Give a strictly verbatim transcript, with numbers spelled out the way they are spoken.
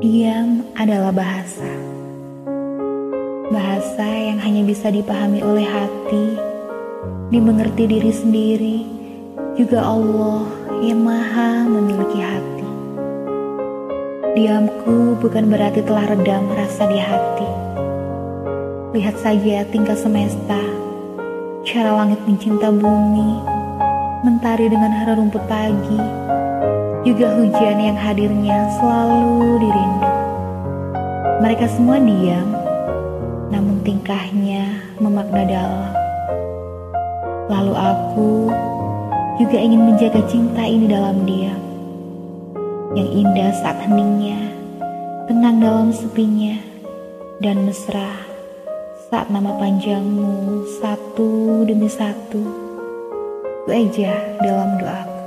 Diam adalah bahasa. Bahasa yang hanya bisa dipahami oleh hati, dimengerti diri sendiri, juga Allah yang maha memiliki hati. Diamku bukan berarti telah redam rasa di hati. Lihat saja tingkah semesta, cara langit mencinta bumi, mentari dengan hara rumput pagi, juga hujan yang hadirnya selalu dirindu. Mereka semua diam, namun tingkahnya memakna dalam. Lalu aku juga ingin menjaga cinta ini dalam diam, yang indah saat heningnya, tenang dalam sepinya, dan mesra saat nama panjangmu satu demi satu ku eja dalam doaku.